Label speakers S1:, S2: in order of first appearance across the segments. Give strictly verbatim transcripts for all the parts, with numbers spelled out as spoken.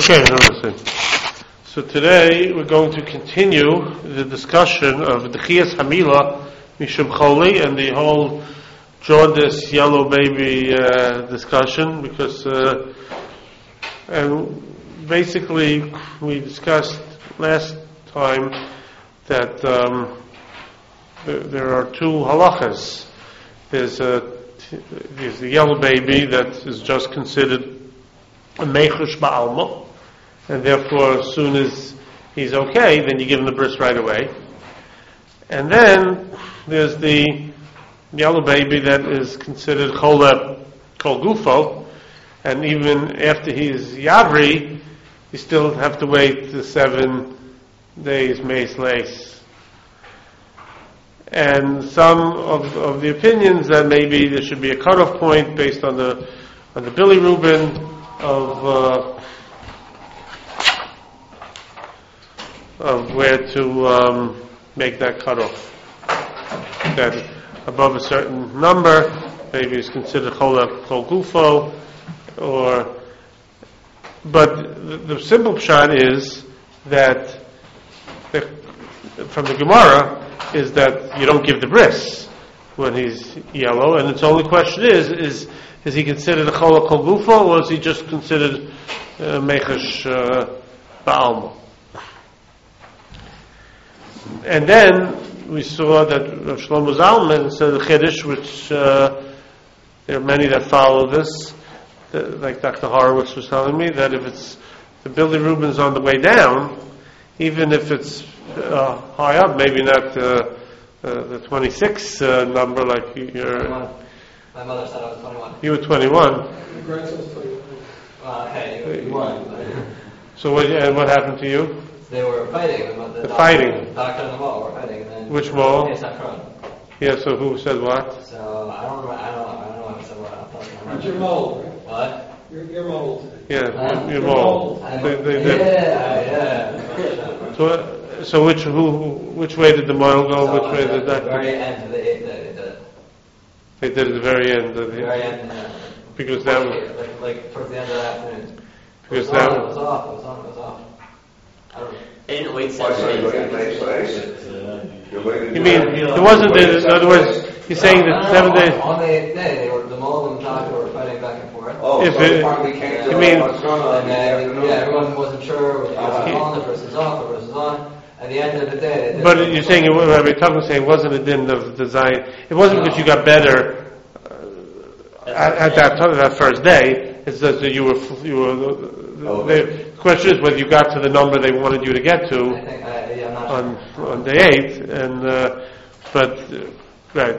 S1: Okay, so today we're going to continue the discussion of Dechiyas Hamila Mishum Choli and the whole jaundice yellow baby uh, discussion, because uh, and basically we discussed last time that um, th- there are two halachas. There's a there's the yellow baby that is just considered a meichush ba'alma, and therefore as soon as he's okay, then you give him the bris right away. And then there's the yellow baby that is considered chola kol gufo, and even after he's yavri, you still have to wait the seven days meis leis. And some of, of the opinions that maybe there should be a cutoff point based on the on the bilirubin of uh, of where to um, make that cutoff. That above a certain number, maybe it's considered chola kol gufo, or but the, the simple pshat is that the, from the Gemara is that you don't give the bris when he's yellow, and its only question is is is he considered a chola kol gufo, or is he just considered uh, meichush uh, ba'alma? And then we saw that Rav Shlomo Zalman said the chiddush, which uh, there are many that follow this, that, like Doctor Horowitz was telling me, that if it's the bilirubin's on the way down, even if it's uh, high up, maybe not uh, uh, the twenty-six uh, number like you're.
S2: My mother said I was twenty-one.
S1: You were twenty-one.
S2: My grandson was twenty-one. Well, hey, you were twenty-one.
S1: So what? And what happened to you?
S2: They were fighting. The,
S1: the
S2: doctor,
S1: fighting.
S2: The doctor and the mall were fighting. And then
S1: which mall?
S2: Yeah,
S1: so who said what?
S2: So I don't remember. I don't. I don't know who said what. I don't
S3: You're mold.
S2: What?
S3: You're, you're mold.
S1: Yeah,
S2: uh,
S1: you're mold.
S2: They, they, they, yeah, yeah.
S1: So, so which who, which way did the mall go?
S2: So
S1: which way did
S2: the
S1: that?
S2: The very end of the eighth day, they did it.
S1: They did it at the very end of the.
S2: The very end. Uh,
S1: because that was.
S2: Like, like towards the end of the afternoon.
S1: Because
S2: it was
S1: that
S2: on, it was off. It was on. It was off. I don't know.
S4: They didn't wait seven days.
S1: You mean it wasn't? The, in other words, you're saying that
S2: no,
S1: seven
S2: no,
S1: days.
S2: On the eighth day, they were the mole and the doctor were fighting back and forth.
S3: Oh,
S1: if
S3: so
S1: it,
S3: finally came to
S1: you mean?
S3: what's going on
S2: And then, yeah, everyone wasn't sure if the person's
S1: Uh,
S2: on, the person's off, the person's on. At the end of the day, they did
S1: But
S2: it.
S1: you're saying it. Rabbi Tuchman saying it wasn't a din of design. It wasn't because you got better uh, at, at that time, that first day. It's just that you were you were.
S3: Oh,
S1: the question is whether you got to the number they wanted you to get to.
S2: I think, I, yeah, I'm not
S1: on
S2: sure.
S1: on day eight, and uh, but uh, right,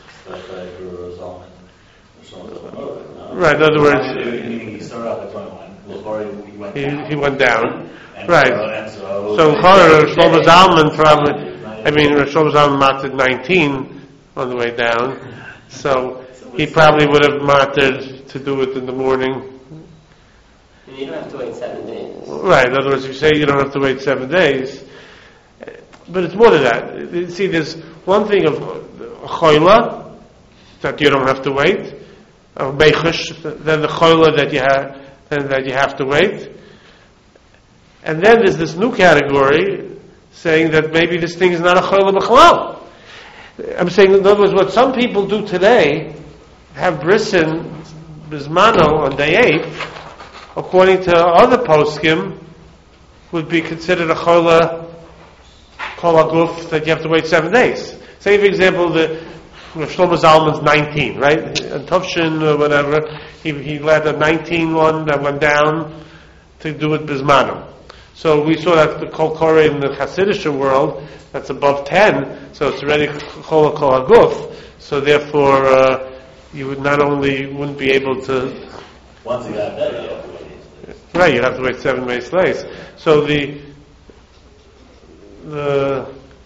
S1: right. In other words,
S5: he started off at twenty-one. Before he went
S1: he,
S5: down.
S1: he went down,
S5: And
S1: right.
S5: So, and so,
S1: So Chol Shlomo Zalman probably, I mean, Rav Shlomo Zalman mated nineteen on the way down, so he probably would have mated to do it in the morning.
S4: You don't have to wait seven days.
S1: Right. In other words, if you say you don't have to wait seven days, but it's more than that. See, there's one thing of choila that you don't have to wait, of meichush, then the choila that you have, then that you have to wait, and then there's this new category saying that maybe this thing is not a choila b'chalal. I'm saying, in other words, what some people do today, have brisin bismano on day eight, according to other poskim, would be considered a chola kol aguf that you have to wait seven days. Say, for example, the Shlomo Zalman's nineteen, right? And Tovshin or whatever, he he led a nineteen one that went down to do it bismano. So we saw that the kol kore in the Hasidic world, that's above ten, so it's already chola kol aguf. So therefore, uh, you would not only wouldn't be able to.
S5: once he got better, you have to wait.
S1: Right, you have to wait seven days later. So the the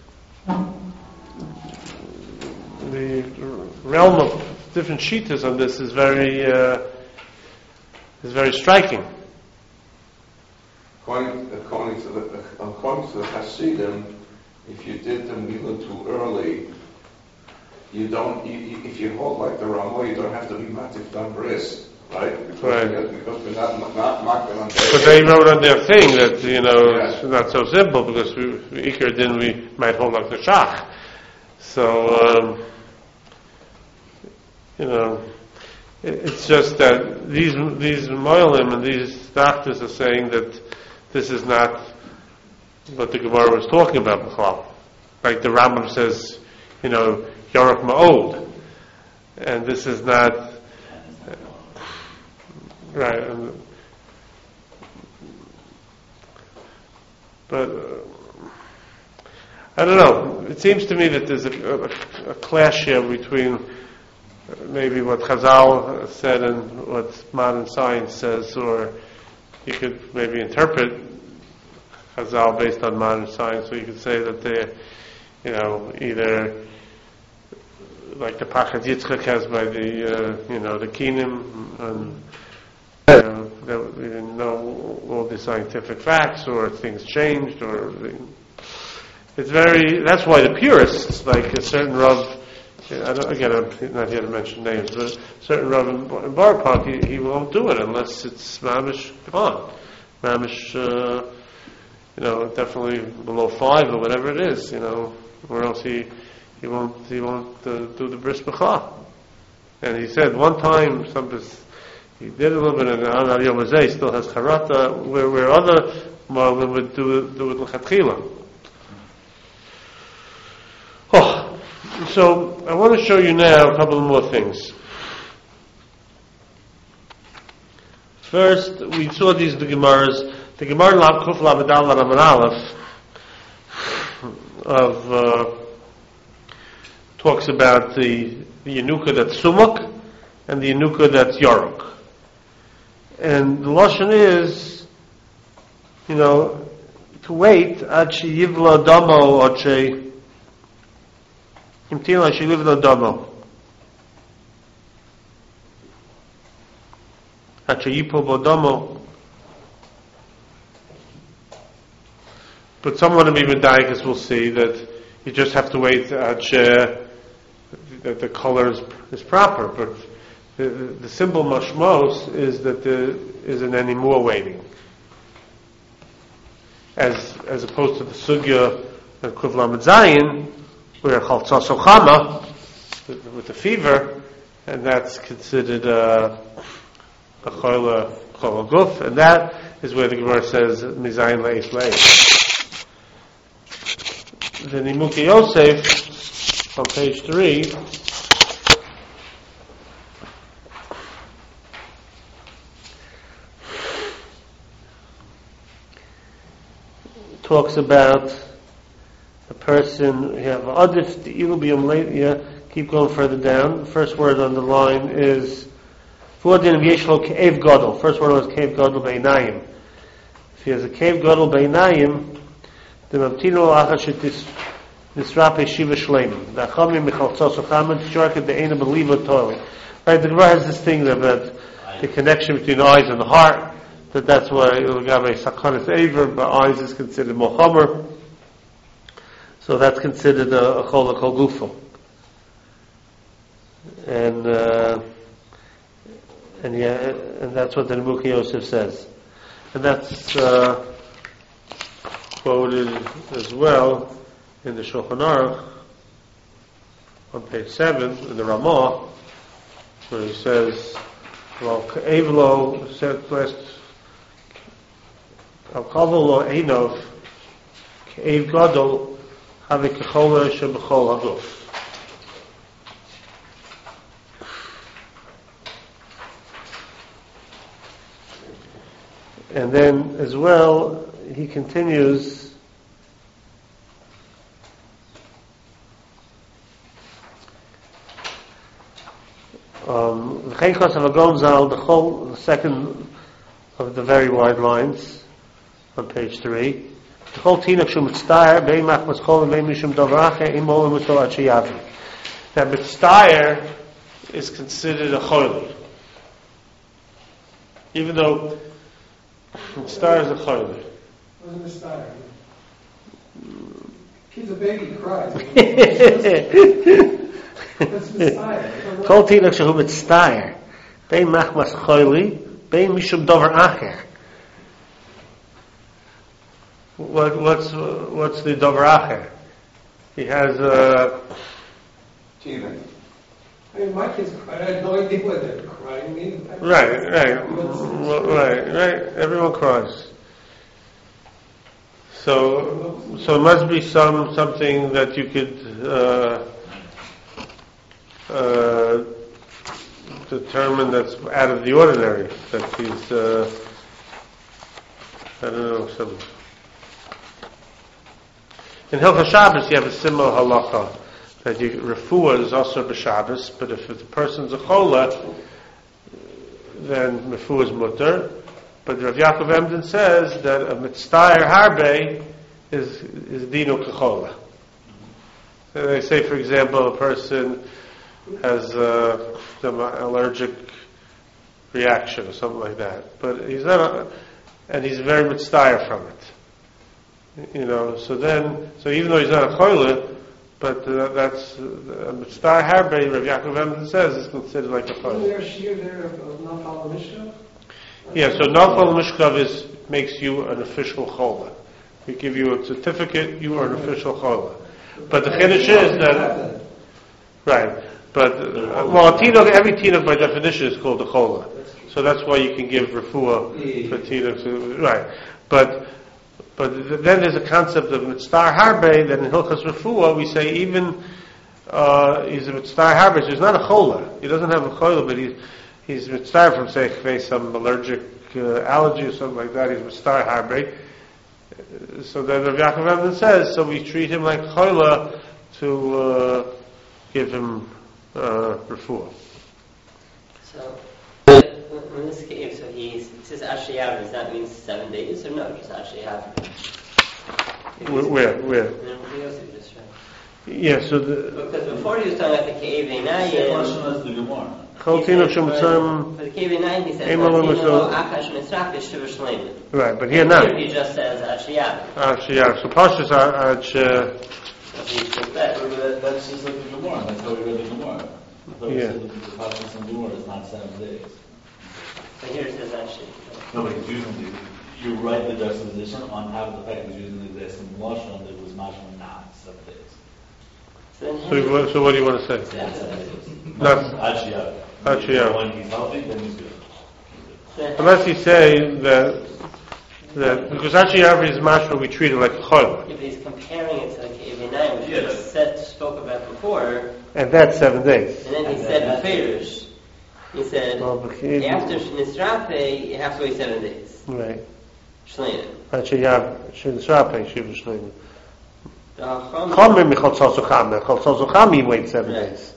S1: the realm of different shitas on this is very uh, is very striking.
S3: According, according to the according to the Hasidim, if you did the Milah too early, you don't. You, you, if you hold like the Ramah, you don't have to be matif dam bris. right? Because,
S1: Right.
S3: we- because we're not, not marking on
S1: But they wrote on their thing that, you know, it's not so simple because we, Iker then we might hold like the Shach. So, um, you know, it, it's just that these, these Moilim and these doctors are saying that this is not what the Gemara was talking about before. Like the Rambam says, you know, Yorach Ma'od. And this is not, uh, right. And, but, uh, I don't know. It seems to me that there's a, a, a clash here between maybe what Chazal said and what modern science says, or you could maybe interpret Chazal based on modern science, so you could say that they're, you know, either like the Pachad Yitzchak has by the, uh, you know, the Kinim, and you know, that we didn't know all the scientific facts, or things changed, or it's very. That's why the purists, like a certain Rav, I don't, again, I'm not here to mention names, but a certain Rav in, in Bar Park, he, he won't do it unless it's mamish on, mamish, uh, you know, definitely below five or whatever it is, you know, or else he he won't he won't uh, do the bris b'cha. And he said one time, some he did a little bit, and An Yom Hazeh still has charata, where where other Mo'alim would do do it l'chatchila. Oh, so I want to show you now a couple of more things. First, we saw these the Gemaras. The Gemara Lav Kuf Lav Adal Lav Aleph of uh, talks about the the Yanuka that's Sumuk and the Yanuka that's Yoruk. And the lashon is, you know, to wait ad she yivla damo or she imtina she yivla damo ad she yipo bo damo. But someone of Medaikas will see that you just have to wait ad she, that the color is, is proper. But the, the, the simple mashmos is that there isn't any more waiting. As as opposed to the sugya and Kuvla Medzayin, where Chaltzos Ochama, with, with the fever, and that's considered uh, a chola chola guf, and that is where the Gemara says Mizayin leis leis. The Nimuki Yosef on page three talks about a person you have adif the ilubiyum late. Keep going further down. The first word on the line is Fuadin Yeshlo Ke'ev Gadol. First word was Ke'ev Gadol Beinayim. If he has a Ke'ev Gadol Beinayim, the Mamtino Achashit Nisrape Shiva Shleim. The Achamim Michaltzos Ochaman Shorka the Eina Believer Toiling. Right, the Gemara has this thing about the connection between the eyes and the heart. That that's why Ilgabe Sakanis Aver, but eyes is considered Mohammer. So that's considered a, a Chol Kol Gufo. And uh, and yeah, and that's what the Nebuchadnezzar Yosef says, and that's uh, quoted as well in the Shulchan Aruch on page seven in the Ramah, where he says, "Well, Evlo said last Al Kavolo Einov Ev Gadol Have Kechola Shebechol Haguf." And then, as well, he continues, um, the Cheikhos of Agon Zal, the whole, the second of the very wide lines, on page three, the whole Tinach Shum Mitztayer, Beimach Maschol, Beim Mishum Davrache, Imol Muto Achiyavi. That Mitztayer is considered a Choli. Even though Mitztayer is a Choli.
S6: What's a Mitztayer? Kid's a baby, cries. That's Mitztayer.
S7: Kol Tinach Shehu Mitztayer.
S1: Bein machmas choili, bein mishum dover acher. What, what's, what's the dover acher? He has a...
S3: Teething.
S6: I mean, my kids cried. I had no idea what they were crying. either.
S1: Right, right, well, right, right. Everyone cries. So, so it must be some something that you could uh, uh, determine that's out of the ordinary. That he's, uh, I don't know, some. In Hilchos Shabbos, you have a similar halacha that you refuah is also b'Shabbos, but if the person's a chola, then refuah is mutter. But Rav Yaakov Emden says that a mitzvah harbe is is dino kechola. So they say, for example, a person has uh, some allergic reaction or something like that, but he's not, a, and he's very mitzvah from it. You know, so then, so even though he's not a chola, but uh, that's uh, a mitzvah harbe. Rav Yaakov Emden says is considered like a chola.
S6: Isn't there a shear there of Nafal Mishka?
S1: Yeah, so Nafal Mishkav is makes you an official chola. We give you a certificate, you are an official chola. But the chiddush is that, right, but, uh, well, a tinuk, every tinuk by definition is called a chola. So that's why you can give refuah for tinuk, right. But, but then there's a concept of mitzvah harbe, that in Hilchos Refuah we say even, uh, he's a mitzvah harbe, so he's not a chola. He doesn't have a chola, but he's, he's mitzvah from, say, some allergic uh, allergy or something like that. He's mitzvah harbe. So then Rav Yaakov Emden says, so we treat him like chola to uh, give him uh, refuah.
S4: So, in this case, so he says Ashiyav, does that mean seven days or no? Just Ashiyav?
S1: Where? Where? where?
S4: Just right.
S1: Yeah, so the...
S4: Because before he was talking about the Ke'ev
S5: The question
S4: Einayim.
S5: is the Gemara.
S1: Choltino Shumtzam...
S4: For the Ke'ev Einayim, he says,
S1: Emo
S4: Latino
S1: Lemesol-
S4: Akash Mitzrach Yeshiva Shleimu.
S1: Right, but here not.
S4: Here he just says Ashiyav.
S1: Actually, yeah, so Pashas are...
S4: So he says that.
S5: So that- That's just like the Gemara. That's how we read the Gemara. I thought we
S1: Yeah.
S5: said that the Pashas and Gemara is not seven days.
S4: So here it says Ashiyav.
S5: No, but he's using the, you write the juxtaposition on half of the fact he's using the exact same lashon that was mashma not seven days.
S4: So then
S1: So, you want- so what do you want to say?
S5: Not seven days.
S1: Not-
S5: Actually,
S1: Actually, yeah.
S5: When he's healthy, then he's good.
S4: Then-
S1: Unless you say that... that because actually every is mashma we treat it like a chola.
S4: If he's comparing it to the Ke'ev Einayim, which we
S5: Yeah,
S4: just said, spoke about before,
S1: And that's seven days.
S4: and then he
S5: And
S4: said
S5: then-
S4: Meferish, he said,
S1: Well, but he-
S4: after Shnisrape, you have to wait seven days.
S1: Right.
S4: Shleina.
S1: Actually, yeah, Shin Shrapeh, Shiva Shleim.
S4: The Chacham-
S1: Chomer Michal Tzotzucham. Michal Tzotzucham, you wait seven
S4: Right.
S1: days.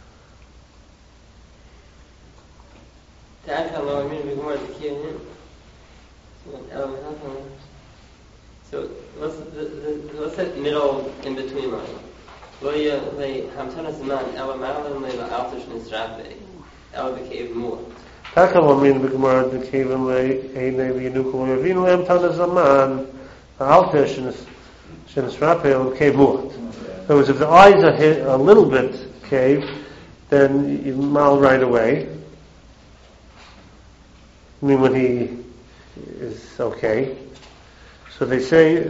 S4: The Adkam Lo Amin B'Gemara the Ke'ev Einayim. So what's the, the, what's that middle in between line? Lo Yeh Le Hamtana Zman Ela Ma'alim Le La'alter Shnisrape Ela B'Ke'ev Mu'at.
S1: Taka Lamin B'Gemara the Kevin Le Einay V'Yanukul Yavin Le Amtana Zaman Alter Shin Shrapeh Cave Muat. In other words, if the eyes are hit a little bit caved, then you mal right away. I mean, when he is okay. So they say,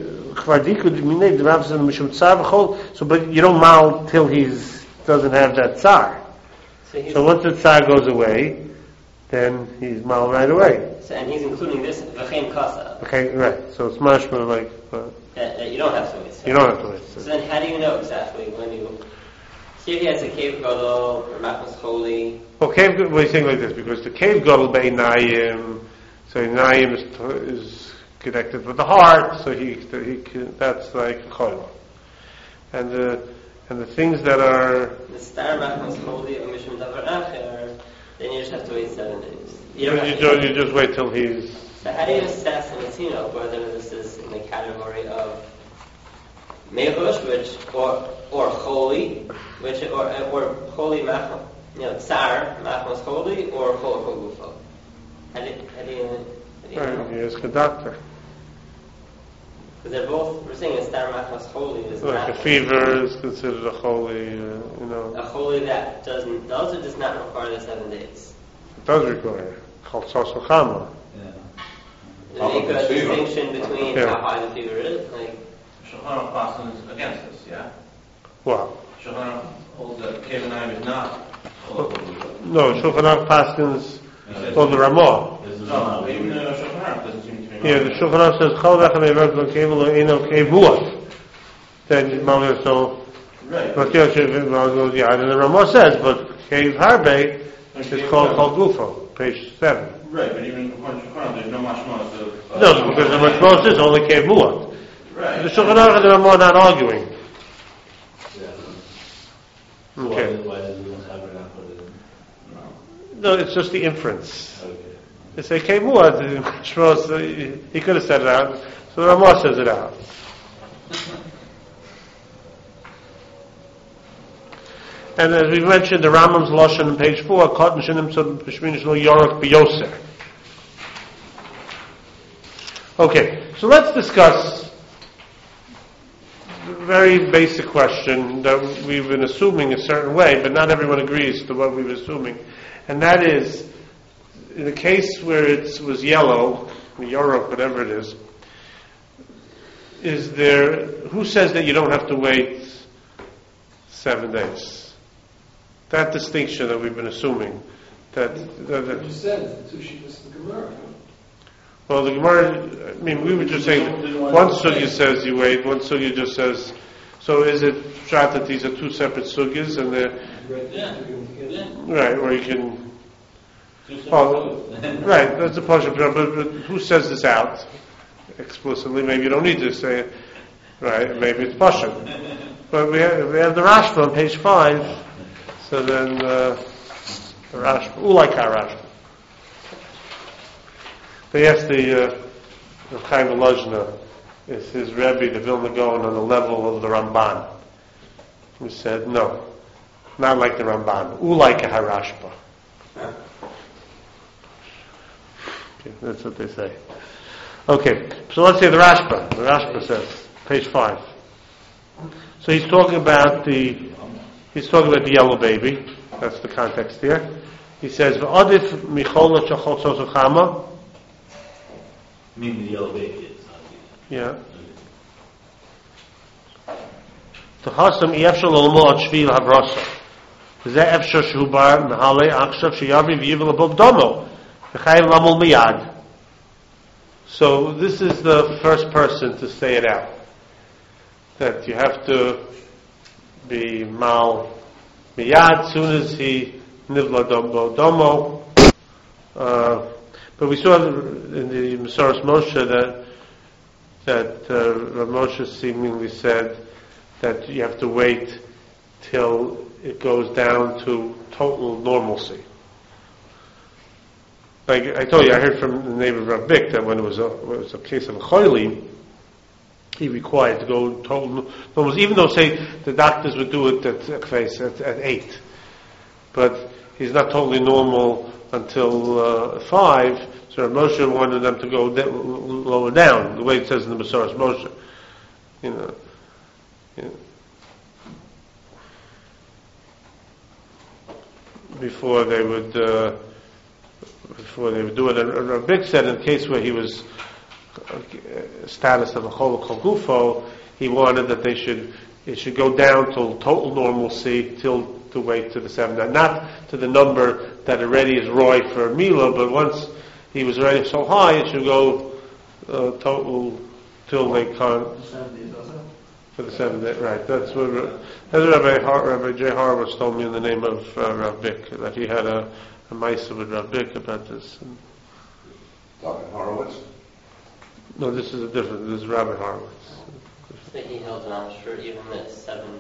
S1: so but you don't mal till he's doesn't have that tsar.
S4: So, he's,
S1: So once the tsar goes away, then he's mal right away.
S4: so and he's including this V'chein Kasa
S1: Okay, right. So it's mashma like uh,
S4: that, that you don't have to wait.
S1: you don't have to wait.
S4: So then, how do you know exactly when you? Here he has a cave gadol or machmas holy.
S1: Well, cave. We're saying like this because the cave gadol beinayim. So Einayim is, is connected with the heart. So he, he can, that's like chola. And the and the things that are
S4: The star machmas holy or mishum davar acher. Then you just have to wait seven days. You
S1: you,
S4: don't have
S1: you,
S4: to
S1: just, you just wait till he's.
S4: So how do you assess in Latino whether this is in the category of mechush, which or or holy, which or or holy machmas, you know, tsar machmas holy, or chol kogufo? How do you, how do you, how do you
S1: Right,
S4: know?
S1: he is a doctor.
S4: Because they're both, we're saying a star machmas holy is
S1: Like
S4: not
S1: a fever is considered a holy. Uh, you know,
S4: a holy that doesn't does or does not require the seven days.
S1: it does require called Sosel Chama.
S5: Yeah.
S4: The make a distinction between
S1: Yeah.
S4: how high the fever is. Like,
S2: Shulchan Aruch Paskin is against this, yeah?
S1: Well,
S2: Shulchan Aruch holds that Kevanayim is not.
S1: no, Shulchan Aruch Paskins or the Ramah.
S2: No, even though Shulchan Aruch doesn't seem to be.
S1: Yeah, the Shulchan Aruch says Chol V'Echem Eiver Lo Kevu Lo Eino Kevuot. Then Malvin so.
S2: Right.
S1: But yeah, and the Ramah says, but Kev Harbe is called called Gufo, page seven.
S2: Right, but even according to Shulchan Aruch, there's no mashmos of. Uh,
S1: No, because the Mashmos is only Kev Muat.
S2: Right.
S1: The Shulchan Aruch and the Ramah are not arguing.
S5: Yeah. So
S1: Okay.
S5: Why, why did we not have it not put it in?
S1: No, it's just the inference.
S5: Okay.
S1: They say Kev Muat, the Mashmos, uh, he could have said it out, so the Ramah says it out. And as we mentioned, the Rambam's Lashon on page four, Katan Shinim Tzad B'Shminish Lo Yorok B'Yoser. Okay, so let's discuss a very basic question that we've been assuming a certain way, but not everyone agrees to what we've been assuming. And that is, in the case where it was yellow, Yorok, whatever it is, is there, who says that you don't have to wait seven days? That distinction that we've been assuming, that, that, that
S6: You said the two sheets of the Gemara.
S1: well, the Gemara, I mean, we were just saying, one sugya says you wait, one sugya just says, so is it shot that these are two separate sugyas, and they're,
S5: Yeah. Yeah.
S1: right, or you can,
S5: Two
S1: oh,
S5: separate-
S1: right, that's a partial, but, but who says this out explicitly? Maybe you don't need to say it, right, maybe it's partial. But we have, we have the Rashba on page five, so then, uh, the Rashba, Ulaika Rashba. They asked the, uh, the Chaim Volozhiner, is his Rebbe, the Vilna Gaon, on the level of the Ramban? He said, no, not like the Ramban, Ulaika Harashba. Okay, that's what they say. Okay, so let's say the Rashba. The Rashba says, page five. So he's talking about the, he's talking about the yellow baby. That's the context here. He says, "V'adif michola shachot sosuchama."
S5: Meaning the yellow baby is not the-
S1: Yeah. Tahasam yefshel olmo ad shvil habrasa. V'zeh efshel shehu bar mehalei achshav sheyavi v'yivel above domo. V'chayiv lamol miyad. So this is the first person to say it out. That you have to be mal miyad soon as he nivla domo domo. Uh, but we saw in the Masoros Moshe that that uh, Rav Moshe seemingly said that you have to wait till it goes down to total normalcy. Like I told you, I heard from the neighbor Rav Bick that when it was a, when it was a case of a choili, he required to go total normalcy, even though say the doctors would do it at at, at eight, but he's not totally normal until uh, five. So Rav Moshe wanted them to go de- lower down, the way it says in the Masoros Moshe. You know, you know, before they would uh, before they would do it. And Rav Bick said in the case where he was uh, status of a chol kol gufo, he wanted that they should it should go down to total normalcy till to wait to the seven, not to the number that already is roy for Mila, but once he was already so high, it should go uh, total till they can't. For the seven days, right? That's what that's what Rabbi, Har, Rabbi J. Horowitz told me in the name of uh, Rav Bick, that he had a, a ma'aseh with Rav Bick about this. And,
S3: Doctor Horowitz?
S1: no, this is a different. This is Rabbi Horowitz.
S4: I think he held an I'm sure even at seven.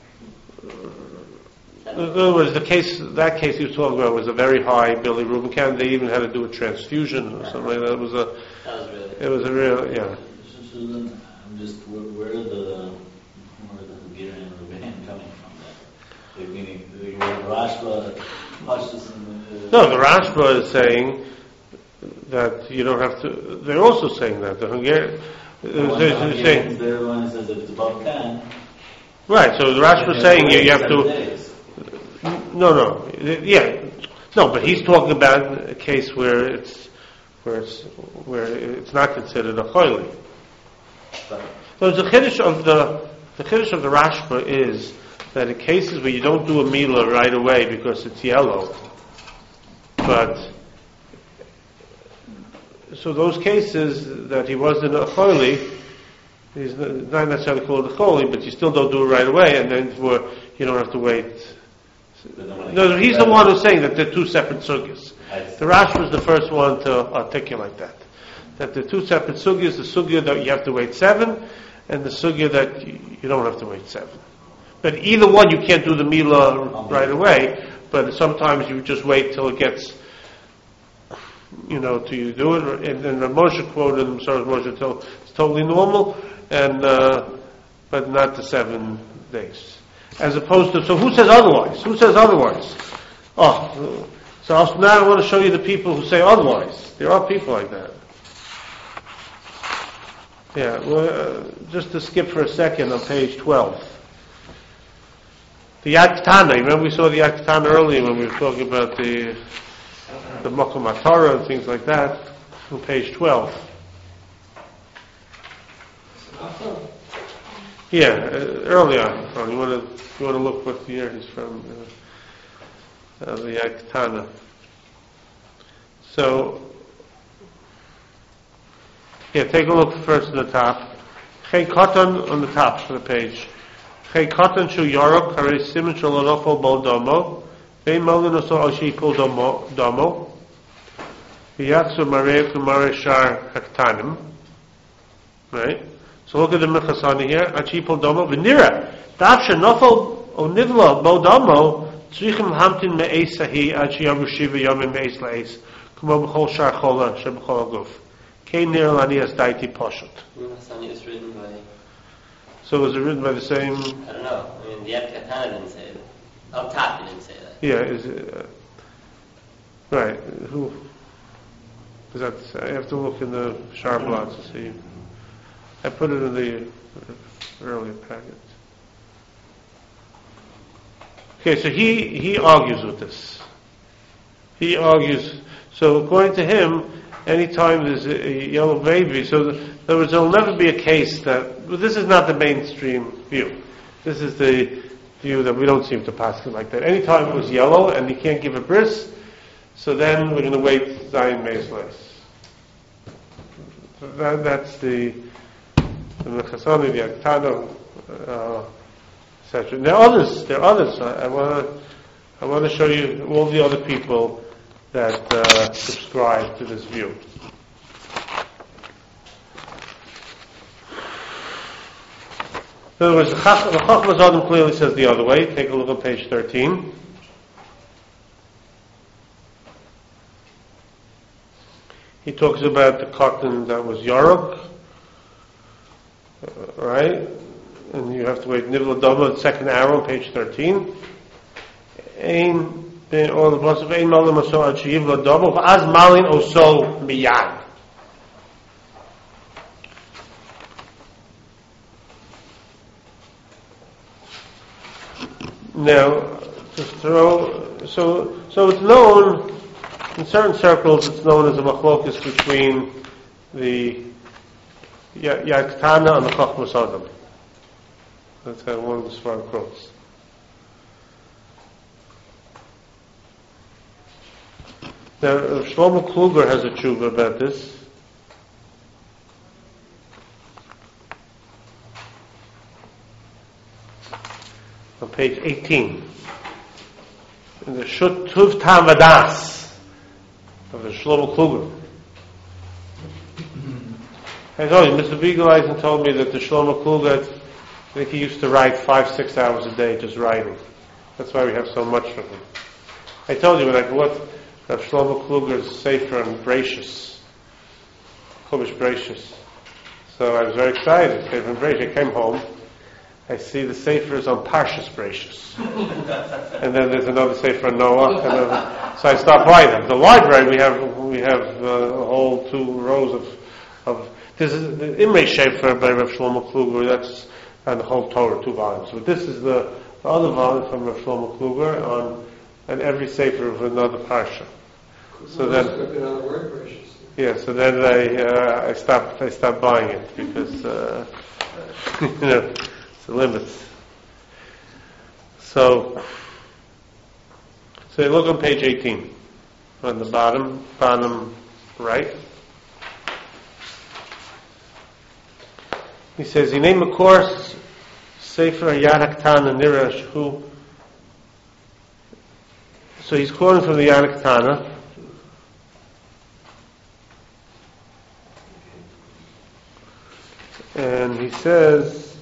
S1: In other words, the case that case he was talking about was a very high Billy Rubin count. They even had to do a transfusion or something like that. It was a.
S4: That was really.
S1: It was a real yeah.
S5: So, so then, I'm just, where, where are the, where are the Hungarian Ruben coming from then? Like, meaning, the Rashba, Pashtus, and
S1: No, the Rashba is saying that you don't have to. They're also saying that the Hungarian. They're saying
S5: the other one says if it's above ten.
S1: right. So the Rashba is saying you, you have to.
S5: Days.
S1: No, no, yeah. No, but he's talking about a case where it's where it's where it's not considered a choili. So the chiddush of the the chiddush of the Rashba is that in cases where you don't do a milah right away because it's yellow, but so those cases that he wasn't a choili, he's not necessarily called a choili, but you still don't do it right away, and then for you don't have to wait. No, he's the one who's saying that they're two separate sugyas. The Rashi was the first one to articulate that. That they're two separate sugyas, the sugya that you have to wait seven, and the sugya that you don't have to wait seven. But either one you can't do the milah right away, but sometimes you just wait till it gets, you know, till you do it, and then Moshe quoted him, so Moshe told, it's totally normal, and, uh, but not the seven days. As opposed to, so who says otherwise? Who says otherwise? Oh, so I'll, now I want to show you the people who say otherwise. There are people like that. Yeah, well, uh, just to skip for a second on page twelve. The Yad Tana, remember we saw the Yad Tana earlier when we were talking about the the Makom HaTorah and things like that, on page twelve. Yeah, uh, early on. Oh, you want to you want to look what year he's from? Uh, uh, the Yad Tana. So, yeah, take a look first at the top. Chei Katan on the top of the page. Chei Katan Shu Yorok Harei Siman Shalonofo Bol Domo Vein Molin Oso Al Shipol Domo Domo V'Yatsu Marei Kumare Shar Haktanim. Right. So look at the Mechasani here. Achipol Domo V'Nira Dav Shenofo Onivla Bol Domo Tzrichim Hamtin Me'es Sahi Ad Shiyavu Shiva Yomim Me'es La'es Kumo B'Chol Shar Chola Sheb'Chol Aguf. Kein Nir Lanias Daiti Poshut.
S4: Mechasani is written by.
S1: So was it written by the same?
S4: I don't know. I mean, the Yad Katana didn't say it. Up top, he didn't say that.
S1: Yeah, is it, uh, right? Who? Is that? I have to look in the sharp lots to see. I put it in the earlier packet. Okay, so he he argues with this. He argues. So according to him, anytime there's a, a yellow baby, so the, in other words, there'll never be a case that, well, this is not the mainstream view. This is the view that we don't seem to pass it like that. Anytime it was yellow and you can't give a bris, so then we're going to wait Zion Meisles. That, that's the the Mechasani, the Yad Tana, uh, et cetera. There are others. There are others. I, I want to I want to show you all the other people that uh, subscribe to this view. In other words, the Chachmas Adam clearly says the other way. Take a look on page thirteen. He talks about the cotton that was Yarok, uh, right? And you have to wait Nivla Dama, the second arrow on page thirteen. Ein all the boss of Ein Malim Oso Ad Sheyivla Dama V'az Malin Oso Miyad. Now, to throw, so so it's known in certain circles. It's known as a machlokus between the Yad Tana and the Chachmas Adam. That's how one of the Sfar quotes. Now, Shlomo Kluger has a tshuva about this. On page eighteen, in the Shut Tuv Tam Vadas of the Shlomo Kluger. I told you, Mister Beagleisen told me that the Shlomo Kluger, I think he used to write five, six hours a day just writing. That's why we have so much from him. I told you when I bought Rav Shlomo Kluger's Sefer on Bracious, Chumash Bracious. So I was very excited. Sefer on Bracious. I came home. I see the Sefer's on Parshas Bracious. And then there's another Sefer on Noah. Another. So I stopped writing. At the library we have we have uh, a whole two rows of of this is the Imrei Sefer by Rav Shlomo Kluger. That's on the whole Torah, two volumes. But this is the, the other volume from Rav Shlomo Kluger on and every sefer of another parsha. So
S6: Most
S1: then,
S6: have been on the word precious.
S1: yeah. So then I uh, I stopped I stopped buying it because uh, you know it's the limits. So so you look on page eighteen on the bottom bottom right. He says, "He named a course Sefer Yad HaKtana Nirash who." So he's quoting from the Yad HaKtana. And he says,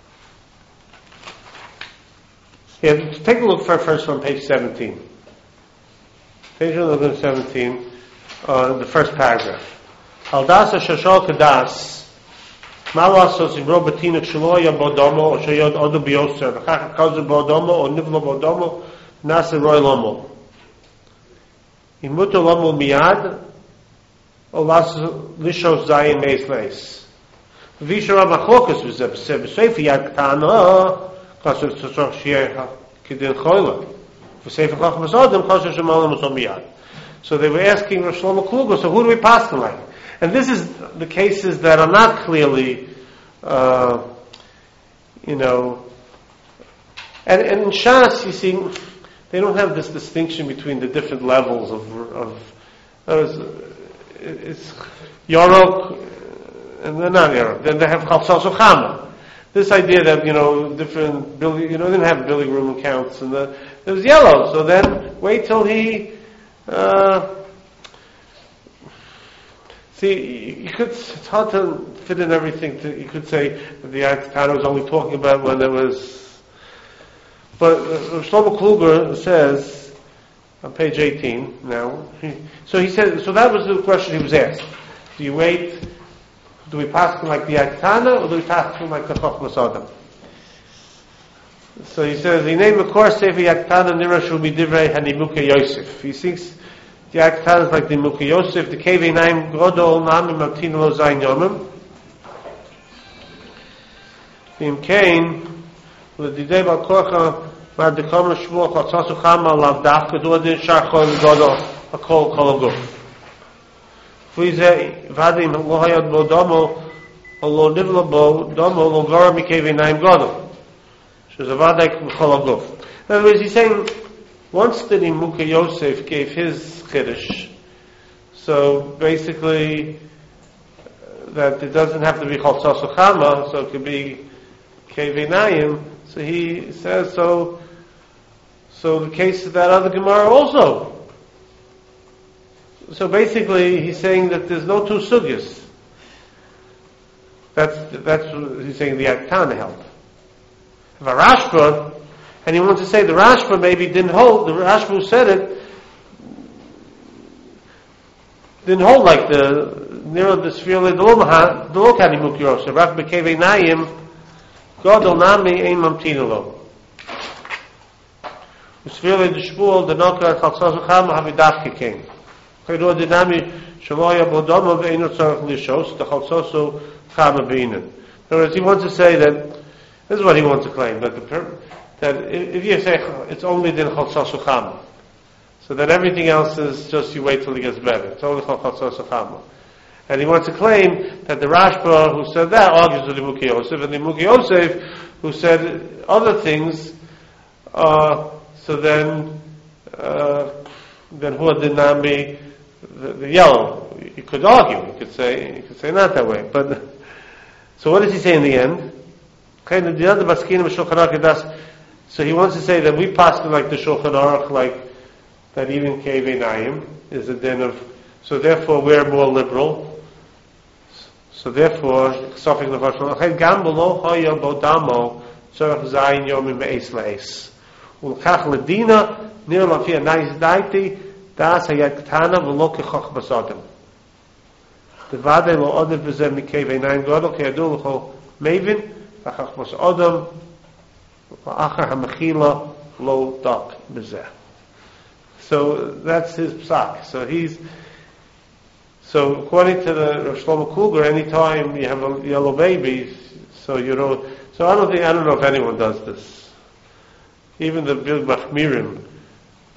S1: yeah, take a look first from page seventeen. Page seventeen, uh, the first paragraph. Haldasa Shashal Kadas. Malasos in Robertina Chiloya Bodomo or Shayod Odo Bioser, Kazu Bodomo or Nivlo Bodomo, Nasa Roy Lomo. In Muto Lomo Miad, or Las Lishos Zayin Meis Leis. Vishara Machokas was a Sefer Yad Ktana, Kasher Tzoch Shier Kedin Choyla. For Sefer Chachmas Adam, Kasher Shemalam Oso Miad. So they were asking Rosh Shlomo Kluger, so who do we pass them like? And this is the cases that are not clearly, uh, you know, and, and in Shas, you see, they don't have this distinction between the different levels of, of uh, it's Yorok, and they're not Yorok. Then they have Chalsal Sochama. This idea that, you know, different, billy, you know, they didn't have billy room accounts, and the, it was yellow, so then wait till he, uh, see, you could, it's hard to fit in everything. To, you could say that the Yad HaKtana was only talking about when there was, but uh, Shlomo Kluger says on page eighteen now. He, so he said, so that was the question he was asked. Do you wait? Do we pass him like the Yad HaKtana, or do we pass him like the Chachmas Adam? So he says, he named the course Sefer Yad HaKtana Nirashu Midivrei Hanimuke Yosef. He thinks the Yad HaKtana is like the Muke Yosef, the Kevei Naim Grodol Namim Martin Lo Zayin Yomim. Im Kain, L'didei Bal Korcha, Mad Dekom Shmuel Chatzasu Chama Lav Dafka Duadin Shachol Godol Hakol Kol Aguf. Fuize Vadim Lo Hayad Bo Domo, Lo Nivlo Bo Domo, Lo Gora Mikevei Naim Godol. Shazavadek Kol Aguf. In other words, he's saying, once the Muke Yosef gave his Kiddush, so basically, uh, that it doesn't have to be Chalsal Sochama, so it could be Kevei Naim, so he says, so, so the case of that other Gemara also. So basically, he's saying that there's no two sugyas. That's, that's what he's saying the Yad HaKtana held. If a Rashba, and he wants to say the Rashba maybe didn't hold, the Rashba who said it, didn't hold like the, near the sphere, the Lomah, the Lokani Mukiro, so Raf Bekevei Naim, Godol Nami Ein Mamtinolo. The sphere, the Shmuel, the Noka, Chalsal Chama, Havidavke came. Kaido Dinami, Shaloya Bodoma, Veino Tzarech Lishos, the Chalsal Chama Beinan. In other words, he wants to say that, this is what he wants to claim, that the, that if you say it's only the Chalsal Chama, so that everything else is just you wait till it gets better. It's only Chalsal Chama. And he wants to claim that the Rashba who said that argues with the Muke Yosef, and the Muke Yosef who said other things, uh, so then, uh, then Hua Dinami, the, the yellow, you could argue, you could say, you could say not that way. But, so what does he say in the end? So he wants to say that we pass like the Shulchan Aruch, like, that even Kevei Naim is a din of, so therefore we're more liberal. So therefore, suffering the Vashon, Gambolo Hoya Bodamo, Tzarech Zayin Yomim Me'es Le'es. Ulkach Ledina, Nir Lafia Nais Daiti, Das Hayat Ktana, V'lo Kechoch Basadim. Devade Lo Odin V'zeh Mikevei Naim Godol, Ke'adu L'cho Mevin, V'chach Basadim, V'achar HaMechila, Lo Dak B'zeh. So that's his psak. So he's, so according to the Rosh Shlomo Kluger, anytime you have a yellow baby, so you know, so I don't think, I don't know if anyone does this. Even the Big Machmirim,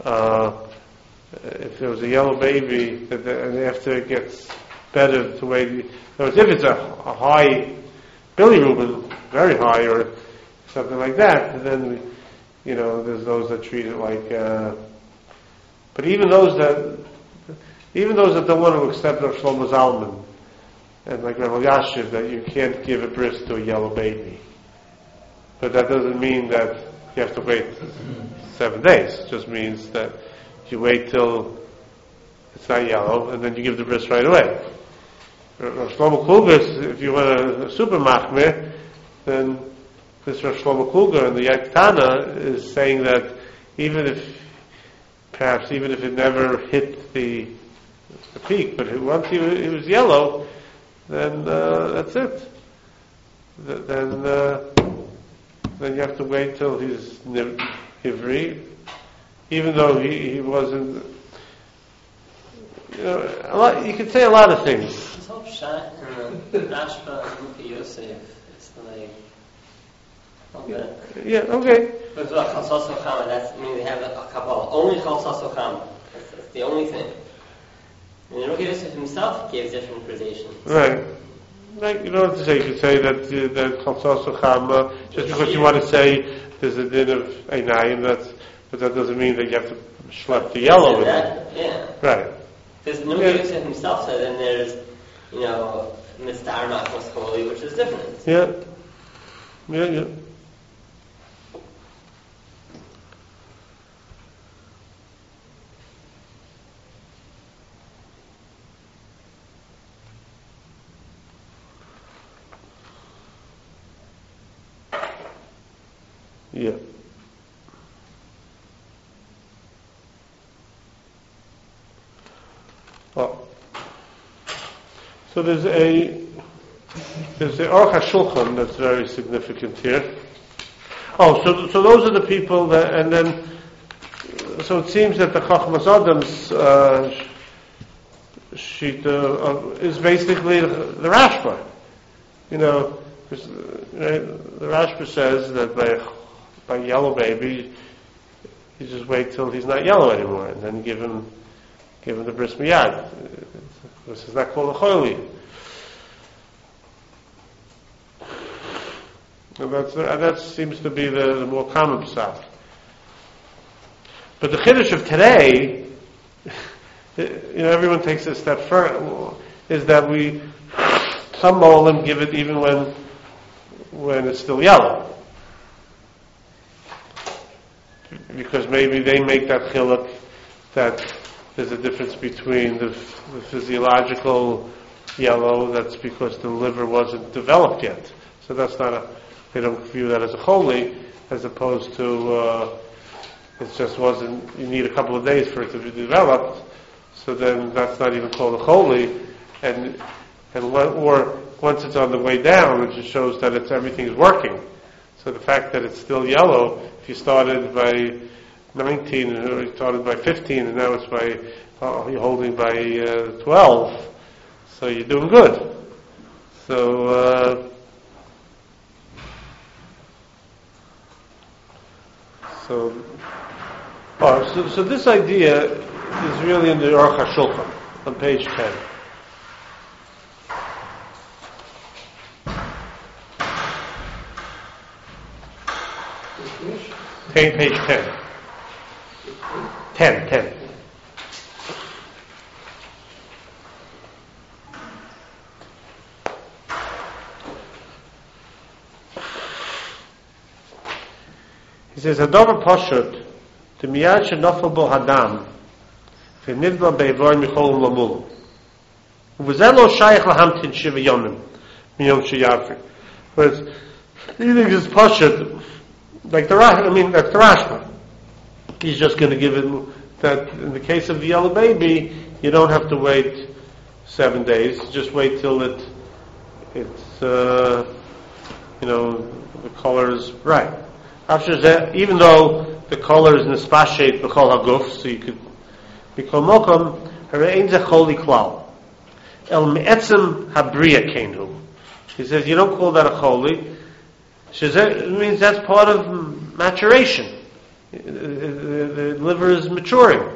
S1: uh, if there was a yellow baby, that the, and after it gets better to wait. In other words, if it's a, a high bilirubin, very high, or something like that, then you know there's those that treat it like. Uh, but even those that, even those that don't want to accept Rav Shlomo Zalman, and like Rav Yashiv, that you can't give a bris to a yellow baby. But that doesn't mean that you have to wait seven days. It just means that you wait till it's not yellow, and then you give the bris right away. Rav Shlomo Kluger, if you want a, a super machmir, then this Rav Shlomo Kluger in the Yaktana is saying that even if, perhaps even if it never hit the, the peak, but once he, it was yellow, then uh, that's it. Th- then uh, then you have to wait till he's niv- ivri, even though he, he wasn't. You know, a lot. You could say a lot of things.
S4: This whole shot in the Rashba and Luka Yosef, it's like. Okay.
S1: Yeah. Okay.
S4: But the Chalsas Ochama, that's I mean they have a, a Kabbalah only Chalsas Ochama. That's, that's the only thing. And the Luka Yosef himself gave different gradations.
S1: Right. Like, you know what to say. You could say that uh, that Chalsas Ochama, just because you want to say there's a din of Einayim, that's, but that doesn't mean that you have to schlep the yellow with it.
S4: Yeah.
S1: Right.
S4: Because the Luka Yosef himself said, then there's, you know, Mistar Machos Choli, which is different.
S1: Yeah. Yeah, yeah. Yeah. Well, so there's a there's the Aruch HaShulchan that's very significant here. Oh, so so those are the people that, and then so it seems that the Chachmas Adam's uh, shita uh, is basically the, the Rashba. You know, right, the Rashba says that by by yellow baby, you just wait till he's not yellow anymore, and then give him give him the bris miyad. This is not called a choili. And that's, and that seems to be the, the more common psak. But the chiddush of today, you know, everyone takes it a step further, is that we, some molim give it even when, when it's still yellow. Because maybe they make that chiluk that there's a difference between the, the physiological yellow, that's because the liver wasn't developed yet. So that's not a, they don't view that as a holy, as opposed to, uh, it just wasn't, you need a couple of days for it to be developed, so then that's not even called a holy, and, and what, or once it's on the way down, it just shows that it's, everything's working. So the fact that it's still yellow, if you started by nineteen, or you started by fifteen, and now it's by, uh, you're holding by uh, twelve, so you're doing good. So, uh, so, oh, so, so this idea is really in the Aruch HaShulchan, on page ten. Page, page ten. Ten, ten. He says, Hadova Poshut, the miyad shenofel bo hadam, v'nidba be'ivor michol lamul. V'zelo shayach lahamtin shiva yomim, miyom sheyavri. Whereas, he thinks it's Poshut, like the Rash, I mean, that's the Rashba. He's just going to give it that in the case of the yellow baby, you don't have to wait seven days. Just wait till it, it's, uh, you know, the color is right. After that, even though the color is nispashet b'chol haguf, so you could b'kol mokom harein zecholi klal el me'etzem habriya kenu. He says you don't call that a choli. It means that's part of maturation. the, the, the liver is maturing.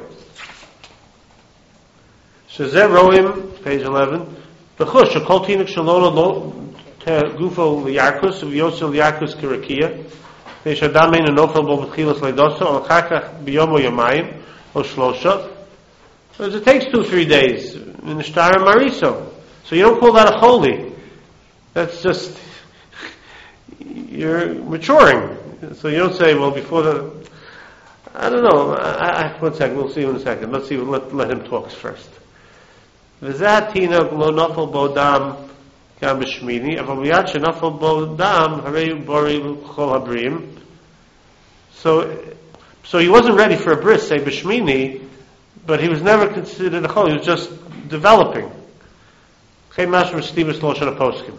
S1: Shazeh Roim, page eleven. B'chush, shekol tinik shalolo lo gufo liyarkus, v'yosel liyarkus kirakia. V'yesh adam ein nofel bo b'tchilas leidoso, al chakach b'yom o yamayim, o shlosha. Because it takes two, three days. In the Shtar Mariso. So you don't call that a holy. That's just, you're maturing. So you don't say, well, before the, I don't know. I, I, one second, we'll see in a second. Let's see, let, let him talk first. V'zeh tinok lo nofel bo dam gam b'shmini, aval miyad shenofel bo dam, harei bori l'chol habrim. So, so he wasn't ready for a bris, say b'shmini, but he was never considered a chol. He was just developing. Chem mashma stibus loshen aposkim.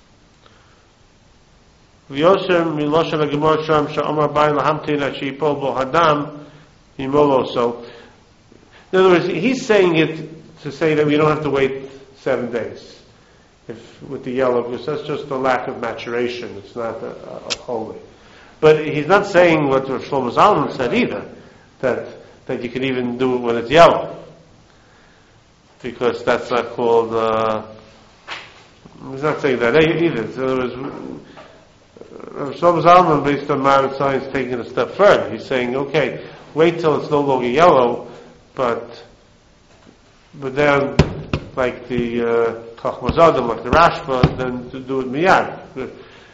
S1: V'yoser miloshen ha'gemor sham sha'omar bayin lahamtin ha'shiyipol bo hadam yimolo. So, in other words, he's saying it to say that we don't have to wait seven days if with the yellow, because that's just a lack of maturation. It's not a, a, a holy. But he's not saying what Shlomo Zalman said either, that that you can even do it when it's yellow, because that's not called. Uh, he's not saying that either. So there was uh, Shlomo Zalman, based on modern science, taking it a step further. He's saying, okay, wait till it's no longer yellow, but but then, like the uh, Chachmas Adam, like the Rashba, then to do it miyad.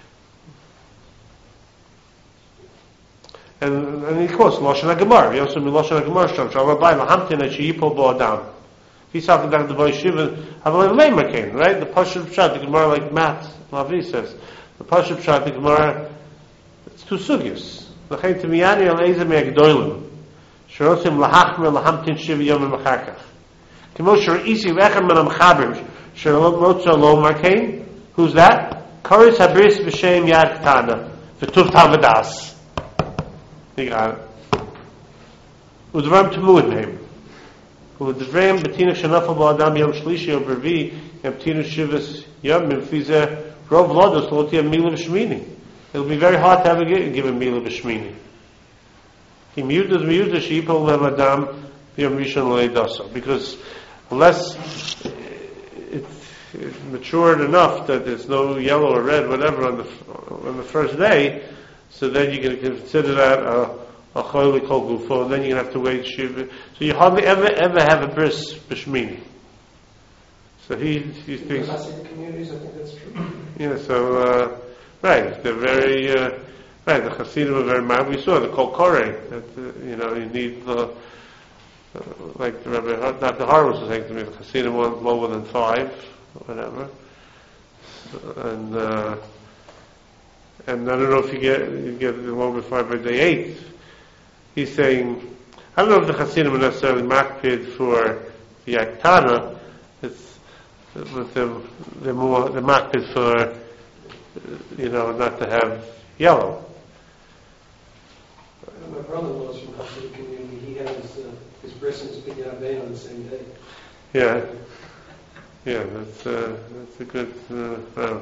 S1: And, and of course, Loshen HaGemar. He also means Loshen HaGemar. Sham Sham Rabbi Lahamtin HaShiyipol Bo Adam. He's talking about the Boy Shiva. Havalei Meimakin, right? The Pashup Pshat, the Gemara, like Matt Lavi says. The Pashup Pshat, the Gemara, it's two sugyos. L'chein Timiyani al Eza Me'agdoilim. Sherosim Lahachmer Lahamtin Shiva Yom Mechakach. Kimo Shirisi Vechem Men Amchabrim. Sherolot Motza Lo Markain. Who's that? Koris Habris V'Shem Yad Ktana. V'Tuv Tavadas. You got it. Udvam Tamud name. Udvam Betina Shanafal Ba'adam Yom Shlishi Yom Bervi Yom Tina Shivas Yom Mimfize Rov Lodos Lotia Mila B'Shmini. It'll be very hard to ever get, give a Mila B'Shmini. He muted muted Shipol Levadam Yom Rishon Leidasa, because unless it's, it's matured enough that there's no yellow or red, whatever, on the on the first day. So then you can consider that a a choly kol gufo, and then you're gonna have to wait shiva. So you hardly ever ever have a bris b'shmini. So he he thinks.
S6: In the Hasidic communities, I think that's true.
S1: Yeah. So uh, right, they're very uh, right. The Hasidim are very mad. We saw the kol koreh that uh, you know you need the uh, like the Rabbi Doctor Harvard was saying to me, the Hasidim want lower than five, whatever, and. Uh, And I don't know if you get you get the one before by day eight. He's saying, I don't know if the Hasidim are necessarily makpid for the Yaktana. It's but they're, they're more they're makpid for you know not to have yellow.
S6: My brother-in-law's from Hasidic community. He has uh, his bris and his pidyon bay on the same day.
S1: Yeah, yeah, that's uh, that's a good. Uh, uh,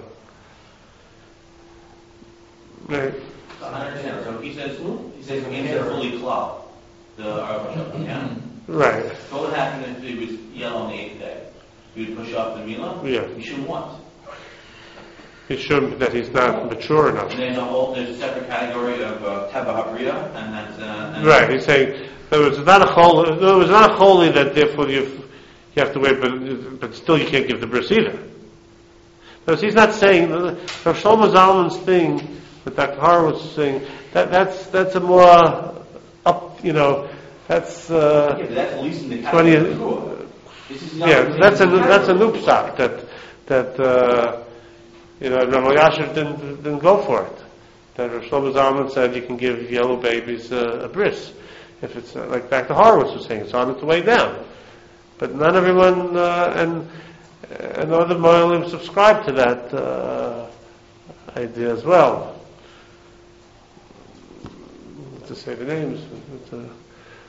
S1: Right.
S7: So I understand. So he says he says games are fully clogged. The Arab yeah.
S1: Right.
S7: So what would happen if it was yellow on the eighth day? You would push off the Mila?
S1: Yeah.
S7: You shouldn't want.
S1: He shouldn't that he's not mature enough.
S7: And there's a whole there's a separate category of uh, Teva Habriya, and that's uh, and
S1: right. He's saying there was not a holy. There was not a holy that therefore you you have to wait, but but still you can't give the bris either. Because he's not saying Rav Shlomo Zalman's thing. But Doctor Har was saying that that's that's a more up, you know, that's uh,
S7: yeah, but that's at least in the category of this is not
S1: yeah, that's a that's a noopsak that that uh, you know Rabbi Yasher didn't didn't go for it. That Rav Shlomo Zalman said you can give yellow babies uh, a bris if it's uh, like Doctor Horowitz was saying, it's on its way down. But not everyone uh, and and other Moelim subscribe to that uh, idea as well. To say the names, but, uh,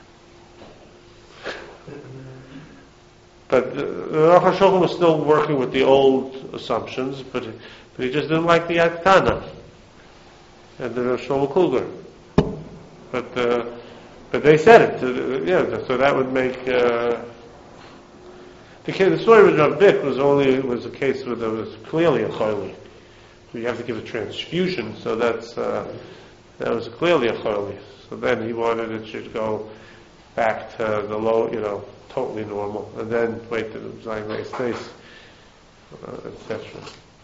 S1: but uh, Rosh Hashanah was still working with the old assumptions, but but he just didn't like the Yaktana and the Rosh Hashanah Kluger. But uh, but they said it. Uh, yeah, so that would make uh, the case, the story with Rav Bick was only was a case where there was clearly a chayli. You have to give a transfusion, so that's uh, that was clearly a chayli. So then he wanted it should go back to the low, you know, totally normal, and then wait till the Zayin stays, uh, et cetera.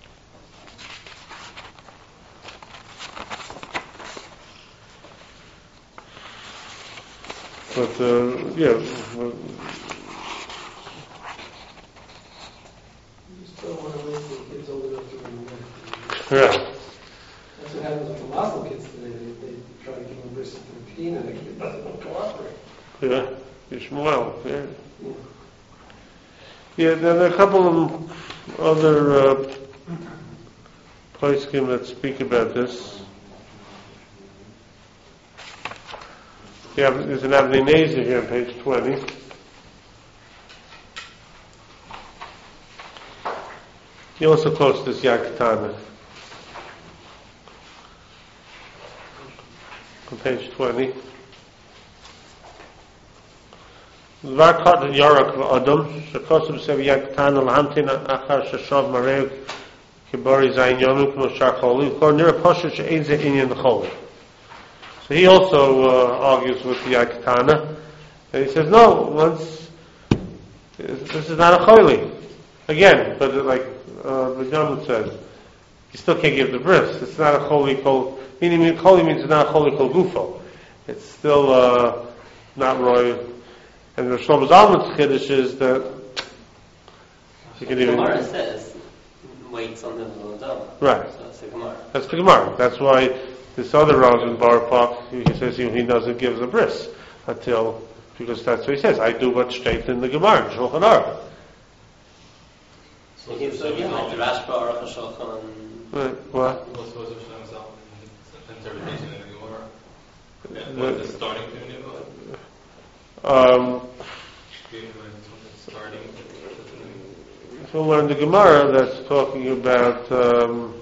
S1: But uh, yeah. Well,
S6: You just don't want to wait till the kids old enough to run away.
S1: yeah.
S6: That's what happens with the Muslim kids today. They, they try to give them bris at thirteen and the kid doesn't cooperate.
S1: Yeah, Yishmael, yeah.
S6: Yeah.
S1: Yeah, then there are a couple of other uh, poskim that speak about this. Yeah, there's an Avnei Nezer here on page twenty. He also quotes this Yaktana. On page twenty. דבר קוטן יורק ואדום, שכוסם סב יקטן להמתין אחר ששוב מראה כבורי זין יומים כמו שאר חולים, כל נראה פשוט שאין זה עניין לחולים. So he also uh, argues with the Yaktana, and he says, no, once, this is not a choli. Again, but like uh, the Gambit says, you still can't give the bris. It's not a choli kol, meaning choli means it's not a choli kol gufo. It's still uh, not royal. And the Shlomo Zalman's Kiddush is that you can
S4: The
S1: even...
S4: Gemara says, waits on the Villadama.
S1: Right.
S4: So it's the Gemara.
S1: That's the Gemara. That's why this other Rav in Bar Park, he says he, he doesn't give a bris until, because that's what he says. I do what's straight in the Gemara, in Shulchan Aruch.
S4: So he so yeah, like the Rashba, Aruch HaShulchan,
S1: Right. What?
S8: What's supposed to show himself interpretation in the Gemara?
S1: The-
S8: What the starting to the Gemara?
S1: Um,
S8: Starting.
S1: so we're in the Gemara that's talking about um,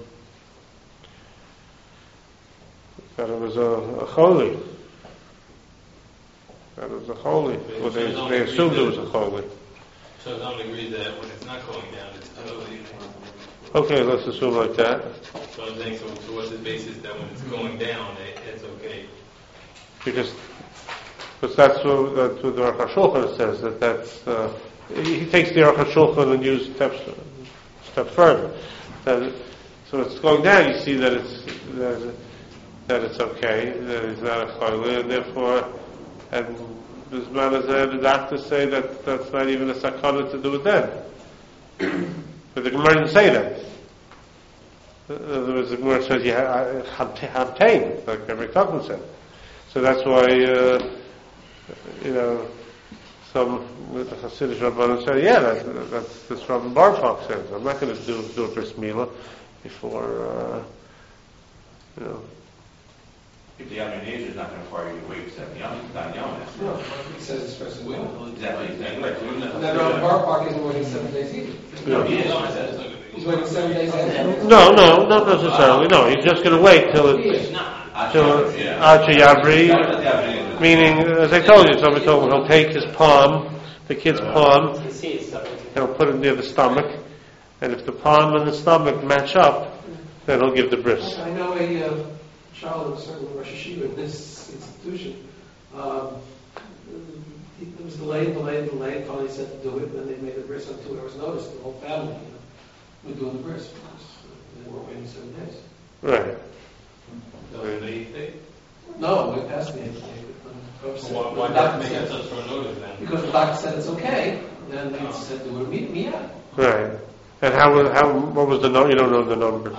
S1: that it was a, a choli. That it was a choli. Well, they, they assumed it was a choli.
S8: So Zalman agrees that when it's not going down, it's totally.
S1: Okay, let's assume like that.
S8: So I'm saying, so, so what's the basis that when it's going down, it, it's okay?
S1: Because because that's what, that's what the Aruch HaShulchan says, that that's, uh, he takes the Aruch HaShulchan and uses steps, step further. That, so it's going down, you see that it's, that, that it's okay, that it's not a chayli, and therefore, and this man is there, the doctors say that that's not even a sakana to do it then. But the Gemara didn't say that. In other words, the Gemara says, you have hamtein, like Rabbi Tuchman said. So that's why, uh, you know, some Hasidic Rabbanim say, yeah, that's, that's this Rabbi Bar Park says. I'm not going to do do a bris milah before, uh, you know.
S7: If the Avnei Nezer is not going to require you to wait seven yom, it's not yom.
S6: No, he says it's first of all.
S7: Exactly, exactly. Right. So we're not-
S6: And then Rabbi Bar Park isn't waiting seven days either.
S7: No, he is.
S6: He's waiting seven days after.
S1: No, no, not necessarily. No, he's just going to wait till it's till Acha Yavri. Meaning, as I told you, somebody told him he'll take his palm, the kid's palm,
S4: you see it's something.
S1: he'll put it near the stomach, and if the palm and the stomach match up, then he'll give the bris.
S6: I know a uh, child of a certain Rosh Hashiva in this institution. Um, it was delayed, delayed, delayed. Finally said to do it, and then they made the bris on two hours' notice. The whole family, you know, were doing the bris because they weren't waiting seven days.
S1: Right.
S8: So they, they,
S6: No, we passed the eighth day. but,
S8: so
S6: um,
S8: why, why
S6: the
S8: not
S6: doctor
S8: make
S6: said-
S8: it such short notice then?
S6: Because the doctor said it's okay. Then they said do it me, me yeah.
S1: Right. And how, wa- how, what was the number? You don't know the numbers.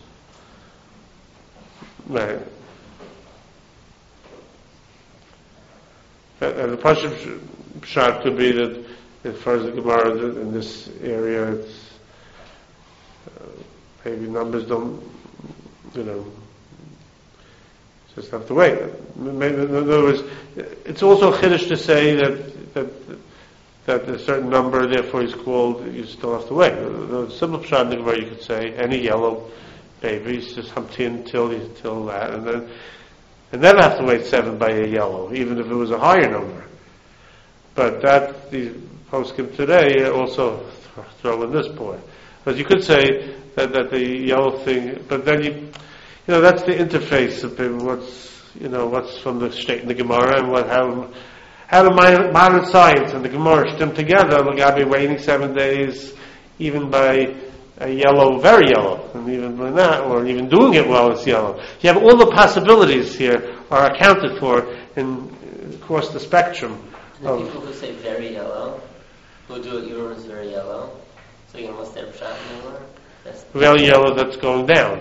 S1: Right. And and the Pashup shot could be that as far as the Gemara in this area, it's, uh, maybe numbers don't, you know, just have to wait. Maybe, in other words, it's also a chiddush to say that, that, that a certain number, therefore he's called, you still have to wait. The, the simple pshat in the Gemara, you could say, any yellow baby, just hamtin till, till that, and then and then have to wait seven by a yellow, even if it was a higher number. But that, the poskim today also throw in this point. But you could say that, that the yellow thing, but then you, you know, that's the interface of what's, you know, what's from the state in the Gemara and what, how, how the modern science and the Gemara stem together. Look, I've been waiting seven days, even by a yellow, very yellow, and even by that, or even doing it while it's yellow. You have all the possibilities here are accounted for in, across the spectrum.
S4: The people who say very yellow, who do it, Urim is very yellow. So you know what's their pshat anymore?
S1: Very yellow that's going down.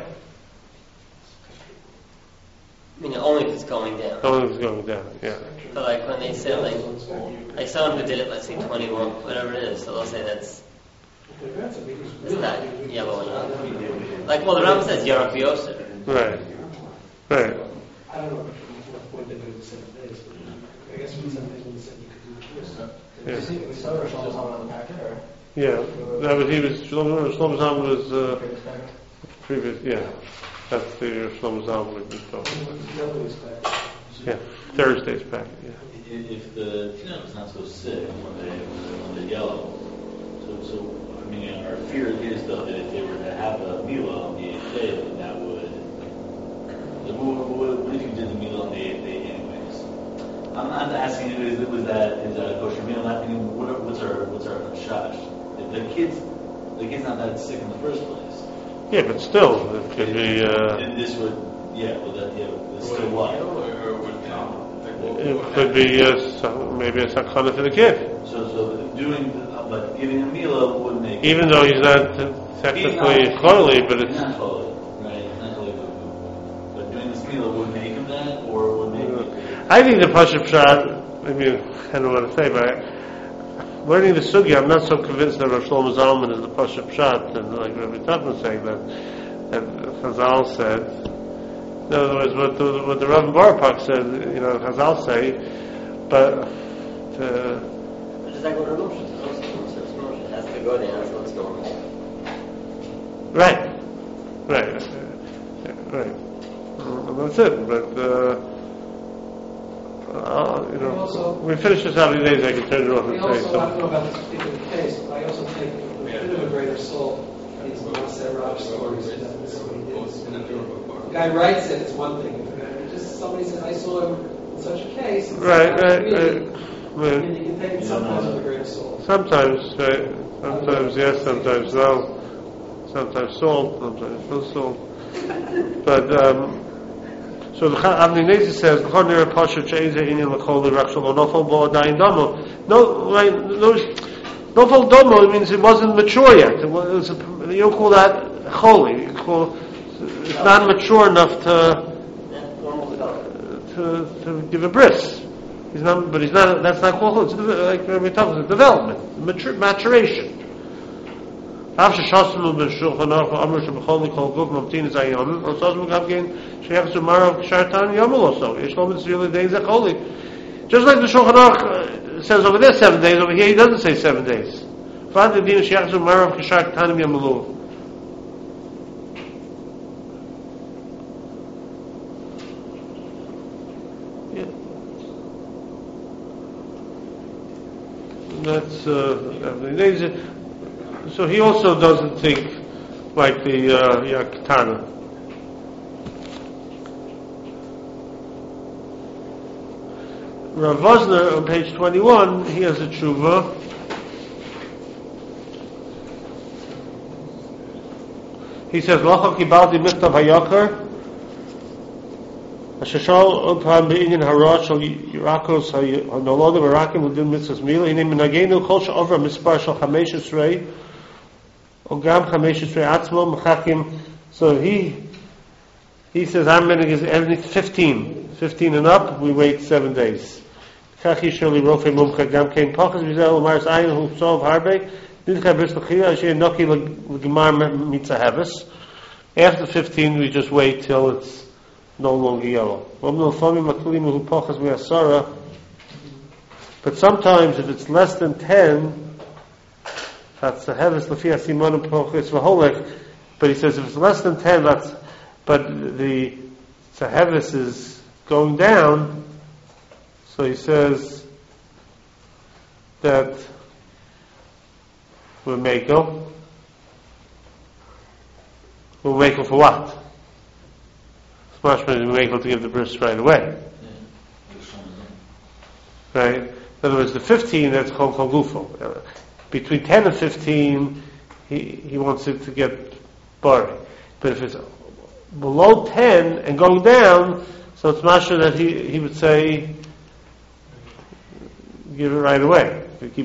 S4: I mean, only if it's going down.
S1: Only if it's going down, yeah.
S4: But like when they say like, like someone who did it, let's say twenty-one, whatever it is, so they'll say that's it's not yellow enough. Like, well, the Rambam says Yarach v'Yosef.
S1: Right, right.
S6: I don't know what point they're doing the seven days, but I guess when seven days when they said you could do it first.
S1: Yeah.
S2: We saw Rosh Hashanah on the packet, or?
S1: Yeah, that was, he was, Shlomo Zalman was, uh, previous, yeah, that's the Shlomo Zalman we've been talking about. Yeah, Thursday's packet, yeah.
S5: If the teenager is not so sick when they when they're yellow, so so I mean our fear is though that if they were to have a Mila on the eighth day, then that would. Like, what, what, what if you did the Mila on the eighth day anyways? I'm not asking you is was that is that a kosher meal? I'm asking what are, what's our what's our shash? The kids, the kid's not that sick in the first place.
S1: Yeah, but still, it could be. Uh,
S5: and this would, yeah, well, that, yeah, it's still what?
S1: It could be uh, some, maybe a sakana for the kid.
S5: So, so doing, uh, but giving a mila would make.
S1: Even though he's not uh, technically holy, but it's.
S5: He's not holy, right? He's not holy, but, but doing this mila would make him that, or would make him.
S1: I think the Pashup Shad. I mean, I don't want to say, but. I, Learning the sugya, I'm not so convinced that Rosh Shlomo Zalman is the Pashup Pshat, and like Rabbi Tuchman was saying that, that Chazal said. In other words, what the, what the Rav Barapak said, you know, Chazal say, but. Uh,
S4: Just like what emotions, it has to go down, so it's normal.
S1: Right, right, uh, right. And that's it, but. Uh, Uh, you know,
S6: also,
S1: we finish this how many days I can turn it off
S6: we
S1: and say
S6: also, I don't know
S1: something.
S6: about this particular case, but I also think a bit of a greater soul in these Maserah stories that this is what he did. The guy writes it, it's one thing. If just somebody says, I saw him in such a case. It's
S1: Right, right,
S6: really,
S1: right.
S6: I mean, you can take it sometimes with a greater soul.
S1: Sometimes, right. Sometimes yes, sometimes no. Sometimes salt, sometimes no salt. But, um, so the Avnei Nezer says, "Chonir Pasha Cheize Inyan L'Chol L'Rachshol Nofal Bo Adayin Domo." No, right? Nofal Domo means it wasn't mature yet. It was, you don't call that holy. You call it's not mature enough to to to give a bris. He's not, but he's not. That's not called. It's like we're talking about development, mature, maturation. After Shasmu ben Shulchan Aruch Amr Shebechol Nikol Guf Mamtin Zayom, or Shasmu Gavgin Sheyach Zumarav Shartan Yomel also. Yishlom Mitzvah Days Holy. Just like the Shulchan Aruch says over there seven days, over here he doesn't say seven days. Father Din Sheyach Zumarav Shartan Yomelu. That's uh, so he also doesn't think like the uh, Yakatana. Rav Vosner on page twenty-one, he has a tshuva. He says, "Lacha kibalti michtav hayakar." Ashashal upon be'inyan harash shal yirakos hanolodim harakim l'din mitzvahs mila. Hine menagenu kol she'ovra mispar shal chamesh esrei ogam chamesh esrei atzmo mechakim. So he he says, "I'm going to give everything fifteen, fifteen and up. We wait seven days." Kachi shali rofe mumcha gam kein pachas vizel umaris ayin hu sov harbe nidcha bris l'chiyah asher noki l'gemar mitzaheves. After fifteen, we just wait till it's no longer yellow. But sometimes if it's less than ten, that's the heavis l'fi simon pochis v'holech. But he says if it's less than ten, that's but the heavis is going down, so he says that we're Mako. We're Mako for what? We're Mako to give the bris right away. Right? In other words, the fifteen, that's called Kogufo. Uh, between ten and fifteen, he, he wants it to get buried. But if it's below ten and going down, so it's masha that he, he would say, give it right away. If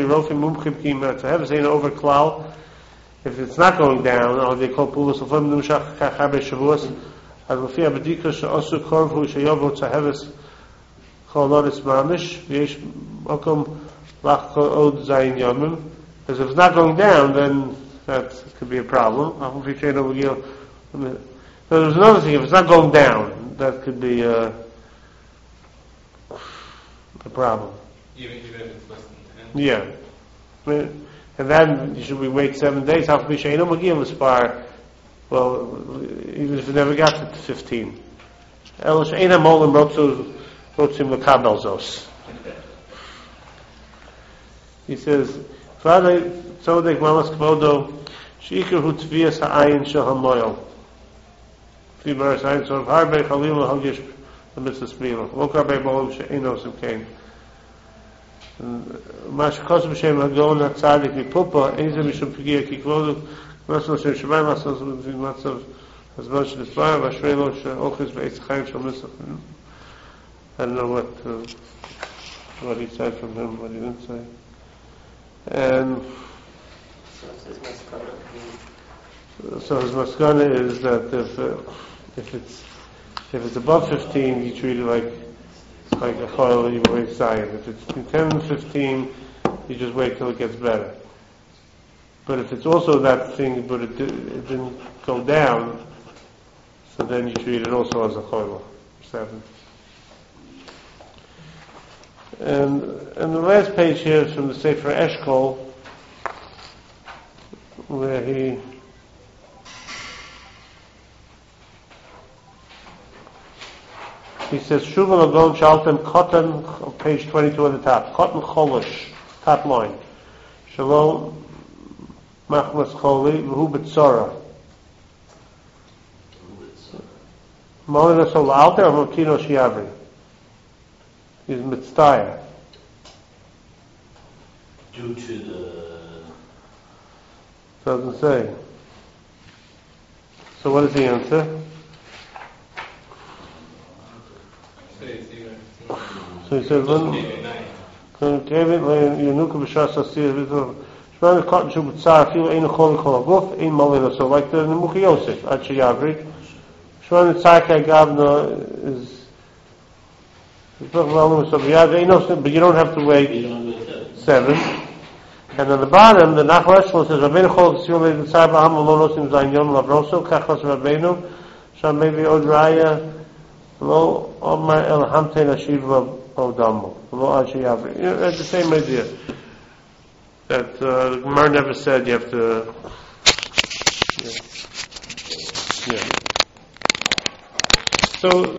S1: it's not going down, or they call pulos of them, as Lafia Badika Sha'asu Korvu Shayovo Tzaheves Choloris Mamish, Yesh Mokum Lach Od Zayin Yomim. Because if it's not going down, then that could be a problem. So there's another thing, if it's not going down, that could be uh, a problem.
S8: Even, even if it's less than ten?
S1: Yeah. I mean, and then should we wait seven days? How can we say, well, even if it never got to fifteen. Elish Eina Molim Rotzim Lekabel Zos. He says, Father, Tzodek Mamas Kvodo, Sheikar Hu Tvias Ha'ayin Shel HaMoyel. Fi Baras Ayin Tzor Harbe Chalil Hagish L'Mitzvah Smila. Lokar Bei Molim She'eino Simkein. Mash Kos B'Shem Hagon HaTzadik Mipupa, Einzeh Mishum Pigia Ki Kvodo, Masal Shem Shemaim, Masal Matzav, Hazman Shel Ismael, Vashrelo She'ochis Be'etz Chaim Shel Mitzvah. I don't know what uh, what he said from him, what he didn't say. And so his maskana is that if uh, if it's if it's above fifteen, you treat it like like a choil, you wait Zion. If it's between ten and fifteen, you just wait till it gets better. But if it's also that thing, but it, did, it didn't go down, so then you treat it also as a choil. Seven. And, and the last page here is from the Sefer Eshkol, where he he says, Shuval Agon Shaltem Kotan, on page twenty-two on the top, Kotan Cholish, top line. Shalom Machmas Choli, V'hu B'tzora. Molina Sol Alter, or Mokino Shiavri. He's mitzvah.
S5: Due to the...
S1: Doesn't say. So what is the answer? So he says, when David Yanuka B'Shas Asir Shmani Cotton Shu B'Tzar Fil Ein Chol Chol Aguf Ein Molina. So like the Nemuchi Yosef at Sheyavri, Shmani Tzarkai Gavna is. But you don't have to wait seven. And on the bottom, the Nachal Eshkol says, Rabbeinu Chol Tzil Leid Tzar B'Ham Lo Nosim Zayin Yom Lavroso Kachas Rabbeinu Sham Maybe Od Raya Lo Omar El Hamte Nashiv Lo Damo Lo Ad Sheyavri. It's the same idea. That uh, the Gemara never said you have to. Yeah. Yeah. So.